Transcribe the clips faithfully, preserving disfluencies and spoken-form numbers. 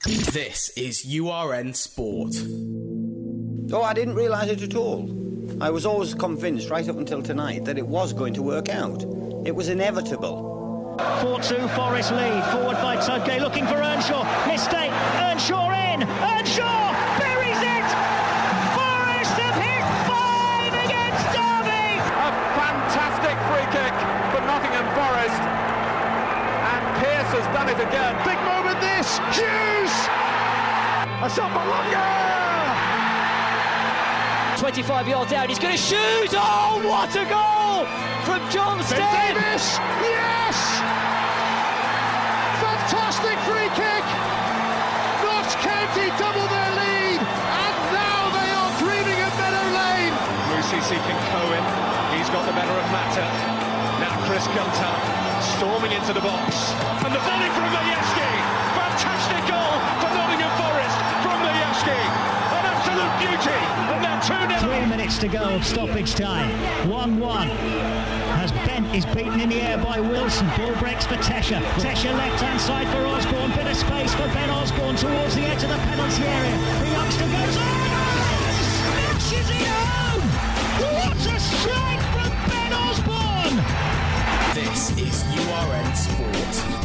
This is U R N Sport. Oh, I didn't realise it at all. I was always convinced, right up until tonight, that it was going to work out. It was inevitable. four two Forest lead, forward by Tugay, looking for Earnshaw. Mistake, Earnshaw in, Earnshaw buries it! Forest have hit five against Derby! A fantastic free kick for Nottingham Forest. And Pearce has done it again. Big moment this, Hughes! A shot for longer! twenty-five yards out, he's going to shoot! Oh, what a goal from Johnston! Ben Davis, yes! Fantastic free kick! Notts County double their lead, and now they are dreaming of Meadow Lane! Lucy seeking Cohen, he's got the better of Matter. Now Chris Gunter storming into the box, and the volley from Majewski! Fantastic goal for Nottingham Forest from Majewski! An absolute beauty! And now two nil. Three minutes to go of stoppage time. one one. As Bent is beaten in the air by Wilson. Ball breaks for Tesher. Tesher left hand side for Osborne. Bit of space for Ben Osborne towards the edge of the penalty area. The youngster goes on. Smashes it home. What a strike from Ben Osborne. This is U R N Sport.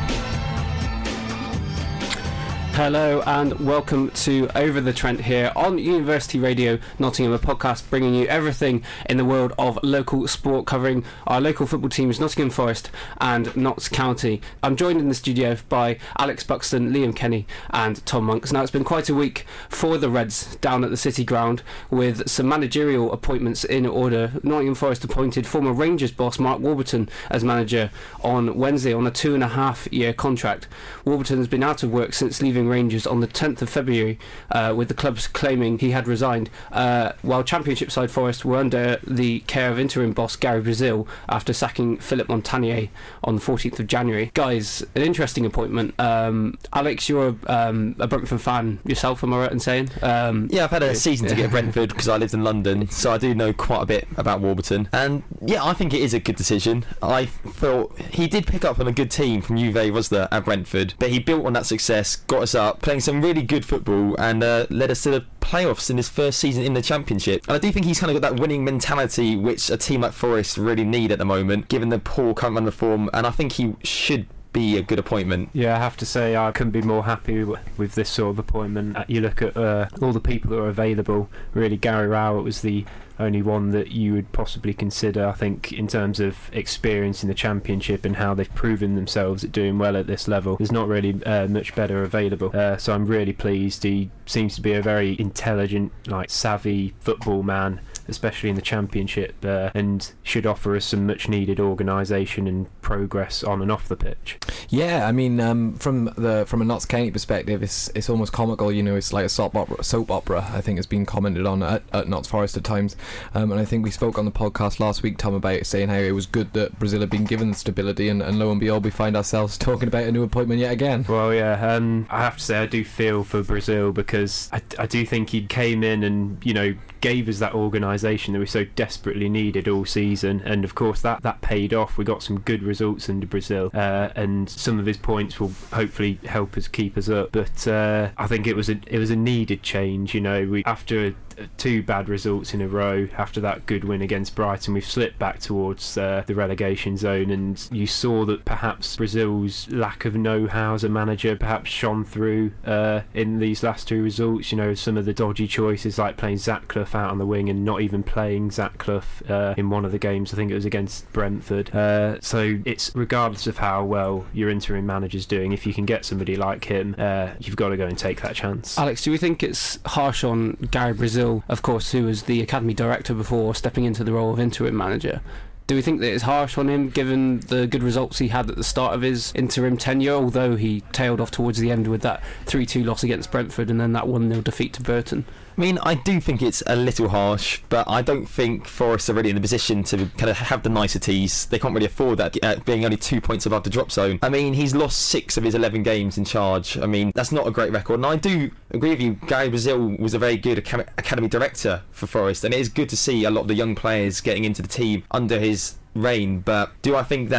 Hello and welcome to Over the Trent here on University Radio Nottingham, a podcast bringing you everything in the world of local sport, covering our local football teams Nottingham Forest and Notts County. I'm joined in the studio by Alex Buxton, Liam Kenny and Tom Monks. Now, it's been quite a week for the Reds down at the City Ground with some managerial appointments in order. Nottingham Forest appointed former Rangers boss Mark Warburton as manager on Wednesday on a two and a half year contract. Warburton has been out of work since leaving Rangers on the tenth of February, uh, with the clubs claiming he had resigned, uh, while Championship side Forest were under the care of interim boss Gary Brazil after sacking Philip Montagnier on the fourteenth of January. Guys, an interesting appointment. Um, Alex, you're um, a Brentford fan yourself, am I right in saying? Um, yeah, I've had a season ticket at Brentford because I lived in London, so I do know quite a bit about Warburton. And yeah, I think it is a good decision. I thought he did pick up on a good team from Juve, was there, at Brentford, but he built on that success, got us up, playing some really good football, and uh, led us to the playoffs in his first season in the Championship. And I do think he's kind of got that winning mentality which a team like Forest really need at the moment, given the poor current run of form, and I think he should be a good appointment. Yeah, I have to say I couldn't be more happy with this sort of appointment. You look at uh, all the people that are available. Really, Gary Rowett was the only one that you would possibly consider, I think, in terms of experience in the Championship and how they've proven themselves at doing well at this level. There's not really uh, much better available, uh, so I'm really pleased. He seems to be a very intelligent, like savvy football man, especially in the Championship, uh, and should offer us some much needed organisation and progress on and off the pitch. Yeah, I mean, um, from the from a Notts County perspective, it's it's almost comical. You know, it's like a soap opera. Soap opera, I think, has been commented on at, at Notts Forest at times. Um, and I think we spoke on the podcast last week, Tom, about saying how it was good that Brazil had been given stability, and, and lo and behold, we find ourselves talking about a new appointment yet again. Well, yeah, um, I have to say I do feel for Brazil, because I, I do think he came in and, you know, gave us that organisation that we so desperately needed all season, and of course that, that paid off. We got some good results under Brazil, uh, and some of his points will hopefully help us keep us up, but uh, I think it was a it was a needed change. You know, we after two bad results in a row, after that good win against Brighton, we've slipped back towards uh, the relegation zone, and you saw that perhaps Brazil's lack of know-how as a manager perhaps shone through uh, in these last two results. You know, some of the dodgy choices, like playing Zach Clough out on the wing and not even playing Zach Clough uh, in one of the games. I think it was against Brentford. Uh, so it's regardless of how well your interim manager's doing, if you can get somebody like him, uh, you've got to go and take that chance. Alex, do we think it's harsh on Gary Brazil, of course, who was the academy director before stepping into the role of interim manager? Do we think that it's harsh on him, given the good results he had at the start of his interim tenure, although he tailed off towards the end with that three two loss against Brentford and then that one nil defeat to Burton? I mean, I do think it's a little harsh, but I don't think Forest are really in a position to kind of have the niceties. They can't really afford that, uh, being only two points above the drop zone. I mean, he's lost six of his eleven games in charge. I mean, that's not a great record. And I do agree with you, Gary Brazil was a very good academy, academy director for Forest, and it is good to see a lot of the young players getting into the team under his reign. But do I think that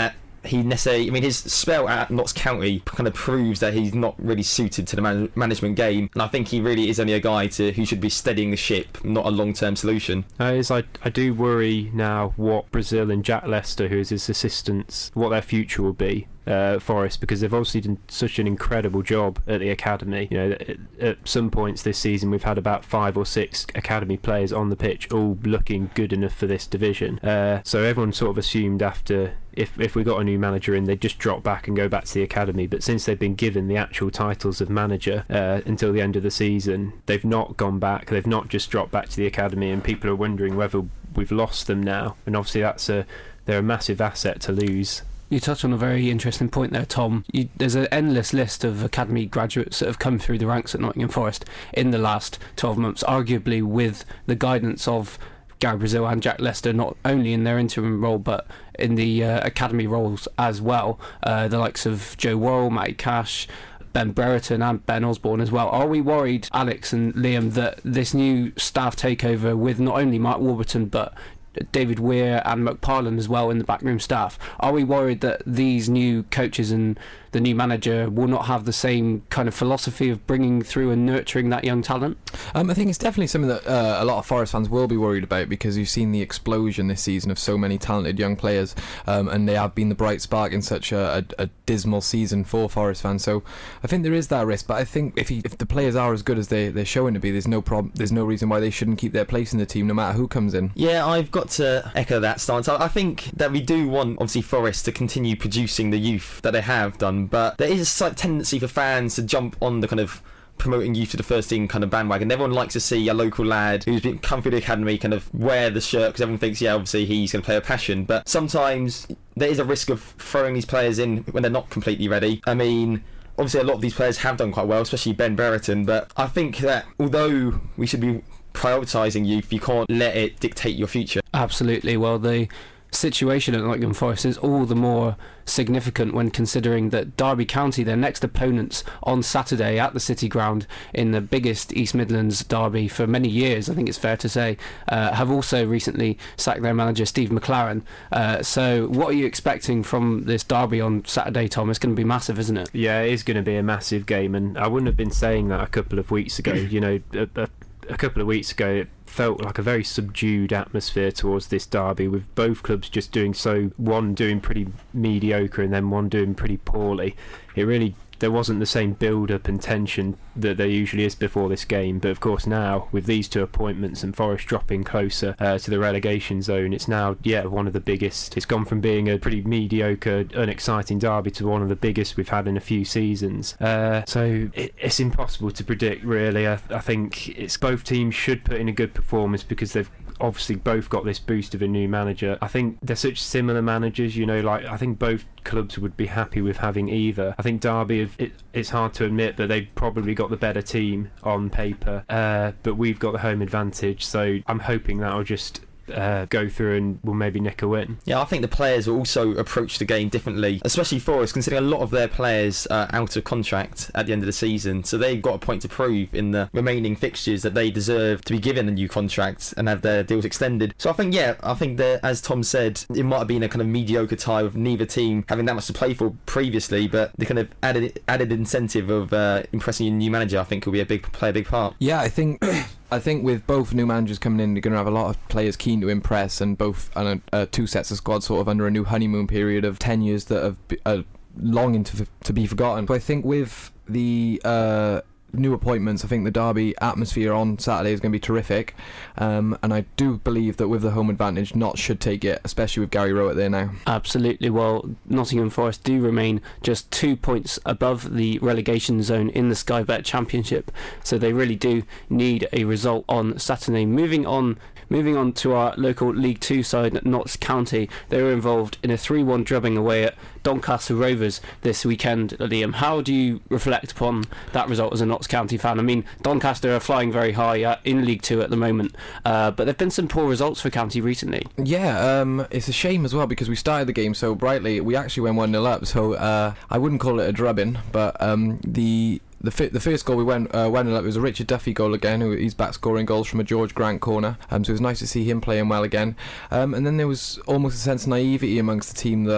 he necessarily. I mean, his spell at Notts County kind of proves that he's not really suited to the man- management game, and I think he really is only a guy to who should be steadying the ship, not a long-term solution. Uh, is I, I do worry now what Brazil and Jack Lester, who is his assistants, what their future will be. Uh, Forest, because they've obviously done such an incredible job at the academy. You know, at, at some points this season we've had about five or six academy players on the pitch, all looking good enough for this division. Uh, so everyone sort of assumed after, if if we got a new manager in, they'd just drop back and go back to the academy. But since they've been given the actual titles of manager uh, until the end of the season, they've not gone back. They've not just dropped back to the academy, and people are wondering whether we've lost them now. And obviously that's a they're a massive asset to lose. You touched on a very interesting point there, Tom. You, there's an endless list of academy graduates that have come through the ranks at Nottingham Forest in the last twelve months, arguably with the guidance of Gary Brazil and Jack Lester, not only in their interim role but in the uh, academy roles as well. Uh, the likes of Joe Worrell, Matty Cash, Ben Brereton and Ben Osborne as well. Are we worried, Alex and Liam, that this new staff takeover with not only Mark Warburton but David Weir and McParland as well in the backroom staff, are we worried that these new coaches and the new manager will not have the same kind of philosophy of bringing through and nurturing that young talent? Um, I think it's definitely something that uh, a lot of Forest fans will be worried about, because you've seen the explosion this season of so many talented young players, um, and they have been the bright spark in such a, a, a dismal season for Forest fans. So I think there is that risk, but I think if he, if the players are as good as they, they're showing to be, there's no problem. There's no reason why they shouldn't keep their place in the team no matter who comes in. Yeah, I've got to echo that stance. I think that we do want, obviously, Forest to continue producing the youth that they have done, but there is a slight tendency for fans to jump on the kind of promoting youth to the first team kind of bandwagon. Everyone likes to see a local lad who's been come through the academy kind of wear the shirt, because everyone thinks, yeah, obviously he's going to play a passion. But sometimes there is a risk of throwing these players in when they're not completely ready. I mean, obviously a lot of these players have done quite well, especially Ben Brereton, but I think that although we should be prioritising youth, you can't let it dictate your future. Absolutely. Well, the situation at Nottingham Forest is all the more significant when considering that Derby County, their next opponents on Saturday at the City Ground in the biggest East Midlands derby for many years, I think it's fair to say, uh, have also recently sacked their manager Steve McLaren. Uh, so what are you expecting from this derby on Saturday, Tom? It's going to be massive, isn't it? Yeah, it is going to be a massive game, and I wouldn't have been saying that a couple of weeks ago. You know, a, a, a couple of weeks ago it felt like a very subdued atmosphere towards this derby, with both clubs just doing so, one doing pretty mediocre and then one doing pretty poorly. It really, there wasn't the same build-up and tension that there usually is before this game. But of course now, with these two appointments and Forest dropping closer uh, to the relegation zone, it's now, yeah, one of the biggest. It's gone from being a pretty mediocre, unexciting derby to one of the biggest we've had in a few seasons. Uh, so it, it's impossible to predict, really. I, I think it's both teams should put in a good performance, because they've obviously both got this boost of a new manager. I think they're such similar managers, you know, like I think both clubs would be happy with having either. I think Derby, it, it's hard to admit, but they've probably got the better team on paper, uh, but we've got the home advantage, so I'm hoping that'll just Uh, go through and will maybe nick a win. Yeah, I think the players will also approach the game differently, especially Forest, considering a lot of their players are out of contract at the end of the season, so they've got a point to prove in the remaining fixtures that they deserve to be given a new contract and have their deals extended. So I think, yeah, I think that, as Tom said, it might have been a kind of mediocre tie with neither team having that much to play for previously, but the kind of added added incentive of uh, impressing a new manager, I think, will be a big play a big part. Yeah, I think I think with both new managers coming in, you're going to have a lot of players keen to impress, and both uh, uh, two sets of squads sort of under a new honeymoon period of ten years that have uh, longing to to be forgotten. So I think with the uh, new appointments, I think the derby atmosphere on Saturday is going to be terrific, um, and I do believe that with the home advantage, Notts should take it, especially with Gary Rowett there now. Absolutely. Well, Nottingham Forest do remain just two points above the relegation zone in the Sky Bet Championship, so they really do need a result on Saturday. Moving on Moving on to our local League Two side, Notts County. They were involved in a three one drubbing away at Doncaster Rovers this weekend. Liam, how do you reflect upon that result as a Notts County fan? I mean, Doncaster are flying very high uh, in League Two at the moment, uh, but there have been some poor results for County recently. Yeah, um, it's a shame as well, because we started the game so brightly. We actually went one nil up, so uh, I wouldn't call it a drubbing, but um, the... The, fi- the first goal we went uh, went up, it was a Richard Duffy goal again, who he's back scoring goals from a George Grant corner, um, so it was nice to see him playing well again, um, and then there was almost a sense of naivety amongst the team that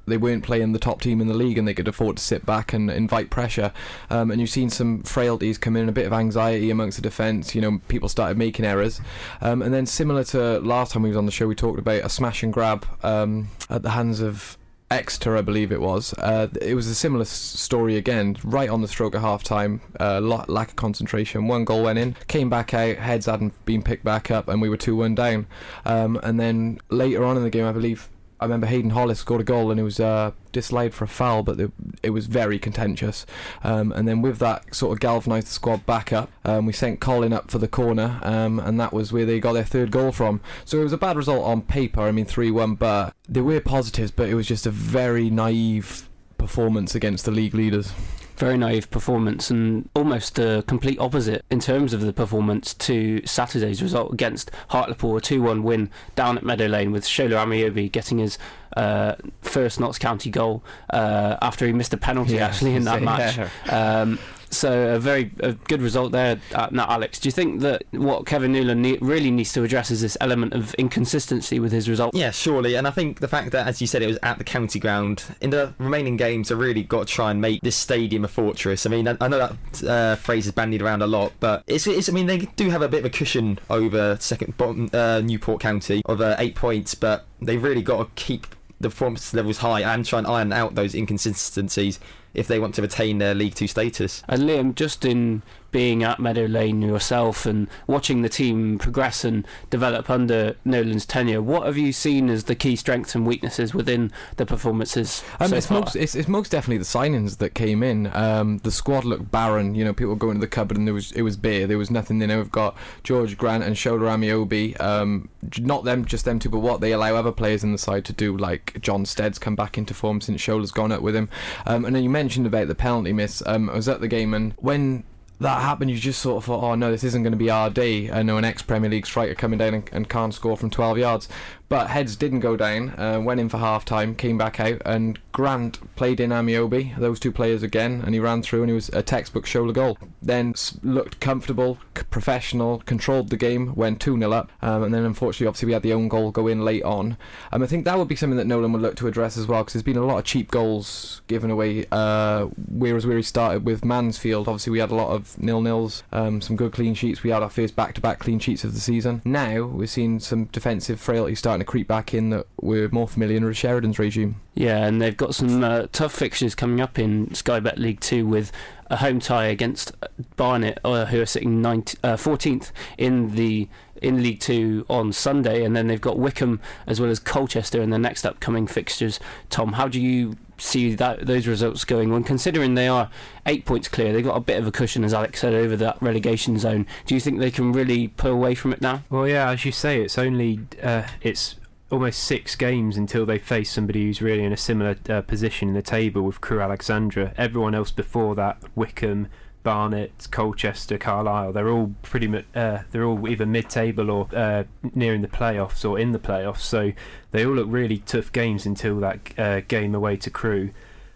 they weren't playing the top team in the league and they could afford to sit back and invite pressure. Um, and you've seen some frailties come in, a bit of anxiety amongst the defence. You know, people started making errors. Um, and then similar to last time we was on the show, we talked about a smash and grab um, at the hands of Exeter, I believe it was. Uh, it was a similar s- story again, right on the stroke of half time, uh, lot, lack of concentration. One goal went in, came back out, heads hadn't been picked back up, and we were two one down. Um, and then later on in the game, I believe, I remember Hayden Hollis scored a goal and it was uh, disallowed for a foul, but it, it was very contentious. Um, and then with that, sort of galvanised the squad back up. Um, we sent Colin up for the corner, um, and that was where they got their third goal from. So it was a bad result on paper, I mean three one, but there were positives, but it was just a very naive performance against the league leaders. Very naive performance, and almost a complete opposite in terms of the performance to Saturday's result against Hartlepool, a two one win down at Meadow Lane, with Shola Amiobi getting his uh, first Notts County goal uh, after he missed a penalty yeah, actually in that match. Yeah. Um, so a very a good result there. Uh, now, Alex, do you think that what Kevin Newland ne- really needs to address is this element of inconsistency with his result? Yeah, surely. And I think the fact that, as you said, it was at the county ground, in the remaining games, they've really got to try and make this stadium a fortress. I mean, I, I know that uh, phrase is bandied around a lot, but it's, it's. I mean, they do have a bit of a cushion over second bottom uh, Newport County of uh, eight points, but they've really got to keep the performance levels high and try and iron out those inconsistencies if they want to retain their League Two status. And Liam, just in being at Meadow Lane yourself and watching the team progress and develop under Nolan's tenure, what have you seen as the key strengths and weaknesses within the performances um, so it's, far? most, it's, it's most definitely the signings that came in. Um, the squad looked barren. You know, people were going to the cupboard and there was it was bare. There was nothing. You know, we've got George Grant and Shola Amiobi. Um, not them, just them two, but what they allow other players in the side to do, like John Stead's come back into form since Shola's gone up with him. Um, and then you mentioned about the penalty miss. Um, I was at the game, and when that happened, you just sort of thought, oh no, this isn't going to be our day. I know an ex-Premier League striker coming down and, and can't score from twelve yards. But heads didn't go down, uh, went in for half-time, came back out, and Grant played in Amiobi, those two players again, and he ran through and he was a textbook Shola goal. Then looked comfortable, c- professional, controlled the game, went two nil up, um, and then unfortunately obviously we had the own goal go in late on. Um, I think that would be something that Nolan would look to address as well, because there's been a lot of cheap goals given away, uh, whereas where he started with Mansfield, obviously we had a lot of nil-nils, um, some good clean sheets. We had our first back-to-back clean sheets of the season. Now we're seeing some defensive frailty starting to creep back in that we're more familiar with Sheridan's regime. Yeah, and they've got some uh, tough fixtures coming up in Sky Bet League two, with a home tie against Barnet, uh, who are sitting ninth, uh, fourteenth in the in League Two on Sunday, and then they've got Wickham as well as Colchester in their next upcoming fixtures. Tom, how do you see that those results going on, considering they are eight points clear? They've got a bit of a cushion, as Alex said, over that relegation zone. Do you think they can really pull away from it now? Well, yeah, as you say, it's only uh, it's almost six games until they face somebody who's really in a similar uh, position in the table with Crewe Alexandra. Everyone else before that, Wickham, Barnet, Colchester, Carlisle, they're all pretty much uh, they're all either mid-table or uh, nearing the playoffs or in the playoffs. So they all look really tough games until that uh, game away to Crewe.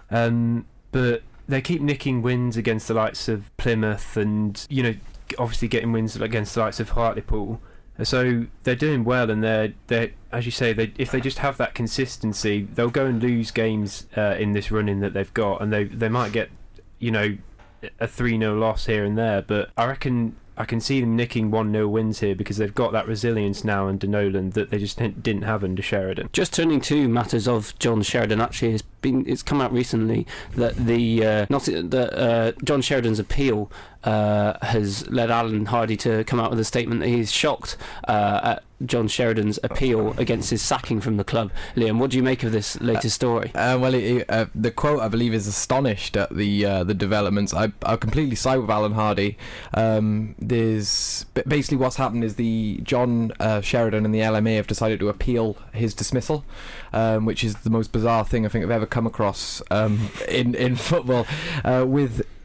Um, but they keep nicking wins against the likes of Plymouth, and you know, obviously getting wins against the likes of Hartlepool. So they're doing well, and they're they as you say, they if they just have that consistency, they'll go and lose games uh, in this run-in that they've got, and they they might get, you know, a three nil loss here and there, but I reckon I can see them nicking one nil wins here because they've got that resilience now under Nolan that they just didn't have under Sheridan. Just turning to matters of John Sheridan, actually, it's been it's come out recently that the uh, not that uh, John Sheridan's appeal uh, has led Alan Hardy to come out with a statement that he's shocked uh, at John Sheridan's appeal against his sacking from the club. Liam, what do you make of this latest story? Uh, uh, well, it, uh, the quote, I believe, is astonished at the uh, the developments. I I completely side with Alan Hardy. Um, there's basically what's happened is the John uh, Sheridan and the L M A have decided to appeal his dismissal, um, which is the most bizarre thing I think I've ever come across um, in in football. Uh, with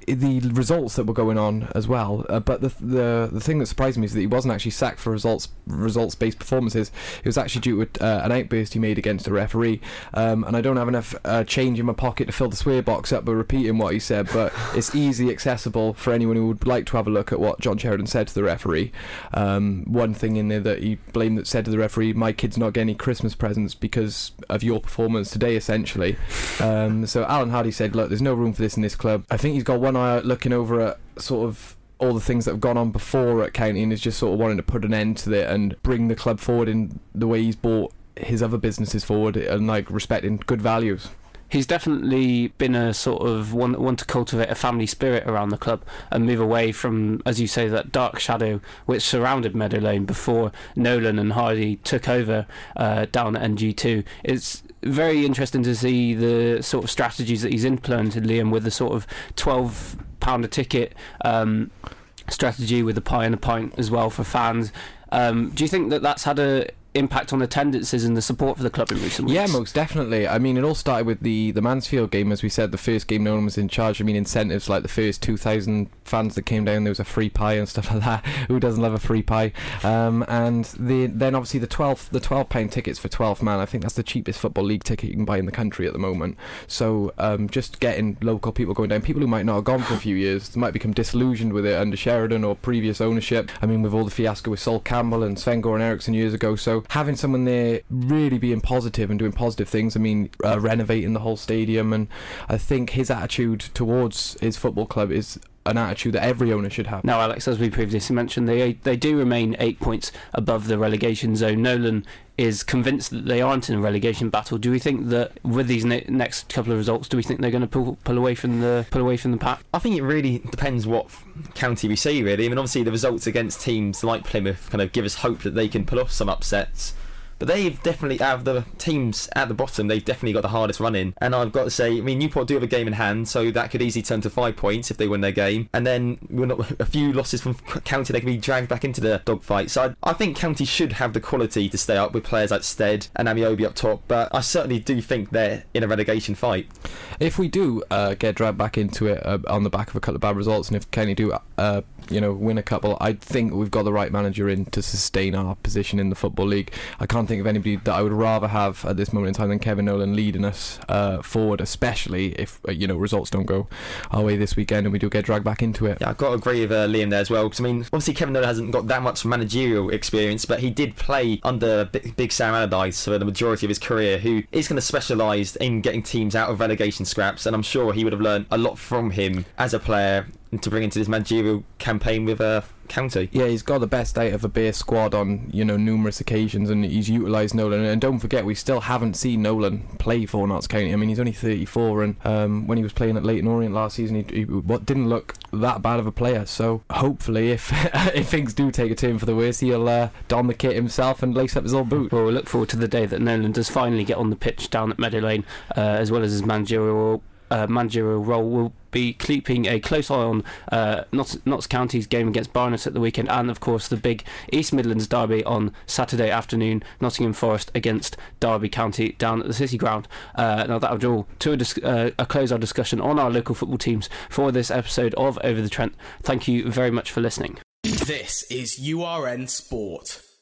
the results that were going on as well. Uh, but the, the the thing that surprised me is that he wasn't actually sacked for results results based performances. It was actually due to uh, an outburst he made against a referee. Um, and I don't have enough uh, change in my pocket to fill the swear box up by repeating what he said, but it's easily accessible for anyone who would like to have a look at what John Sheridan said to the referee. Um, one thing in there that he blamed that said to the referee, "My kid's not getting any Christmas presents because of your performance today," essentially. Um, so Alan Hardy said, look, there's no room for this in this club. I think he's got one eye out looking over at sort of all the things that have gone on before at County, and is just sort of wanting to put an end to it and bring the club forward in the way he's brought his other businesses forward, and like respecting good values. He's definitely been a sort of one one to cultivate a family spirit around the club and move away from, as you say, that dark shadow which surrounded Meadow Lane before Nolan and Hardy took over uh, down at N G two. It's very interesting to see the sort of strategies that he's implemented, Liam, with the sort of twelve pound a ticket um, strategy with the pie and a pint as well for fans. Um, do you think that that's had a impact on attendances and the support for the club in recent weeks? Yeah, most definitely. I mean, it all started with the, the Mansfield game, as we said, the first game Nolan was in charge. I mean, incentives like the first two thousand fans that came down, there was a free pie and stuff like that. Who doesn't love a free pie? Um, and the, then obviously the twelve the twelve pound tickets for twelve man, I think that's the cheapest Football League ticket you can buy in the country at the moment. So um, just getting local people going down, people who might not have gone for a few years, might become disillusioned with it under Sheridan or previous ownership. I mean, with all the fiasco with Sol Campbell and Sven-Goran Eriksson years ago. So having someone there really being positive and doing positive things, I mean, uh, renovating the whole stadium, and I think his attitude towards his football club is an attitude that every owner should have. Now, Alex, as we previously mentioned, they they do remain eight points above the relegation zone. Nolan is convinced that they aren't in a relegation battle. Do we think that with these ne- next couple of results, do we think they're going to pull pull away from the pull away from the pack? I think it really depends what county we see, really. I mean, obviously the results against teams like Plymouth kind of give us hope that they can pull off some upsets. But they've definitely, out of the teams at the bottom, they've definitely got the hardest run in. And I've got to say, I mean, Newport do have a game in hand, so that could easily turn to five points if they win their game. And then we're not, a few losses from County, they can be dragged back into the dogfight. So I, I think County should have the quality to stay up with players like Stead and Amiobi up top. But I certainly do think they're in a relegation fight. If we do uh, get dragged back into it uh, on the back of a couple of bad results, and if County do, uh, you know, win a couple, I think we've got the right manager in to sustain our position in the Football League. I can't think of anybody that I would rather have at this moment in time than Kevin Nolan leading us uh, forward, especially if uh, you know results don't go our way this weekend and we do get dragged back into it. Yeah, I've got to agree with uh, Liam there as well, because I mean, obviously Kevin Nolan hasn't got that much managerial experience, but he did play under Big, Big Sam Allardyce for the majority of his career, who is going to specialise in getting teams out of relegation scraps, and I'm sure he would have learned a lot from him as a player to bring into this managerial campaign with uh, County. Yeah, he's got the best out of a base squad on, you know, numerous occasions, and he's utilised Nolan. And don't forget, we still haven't seen Nolan play for Notts County. I mean, he's only thirty-four, and um, when he was playing at Leyton Orient last season, he, he what didn't look that bad of a player. So hopefully, if if things do take a turn for the worse, he'll uh, don the kit himself and lace up his old boot. Well, we'll look forward to the day that Nolan does finally get on the pitch down at Meadow Lane, uh, as well as his managerial uh, managerial role. We'll be keeping a close eye on uh, Notts, Notts County's game against Barnet at the weekend, and of course the big East Midlands derby on Saturday afternoon, Nottingham Forest against Derby County down at the City Ground. Uh, now that will draw to a, dis- uh, a close our discussion on our local football teams for this episode of Over the Trent. Thank you very much for listening. This is U R N Sport.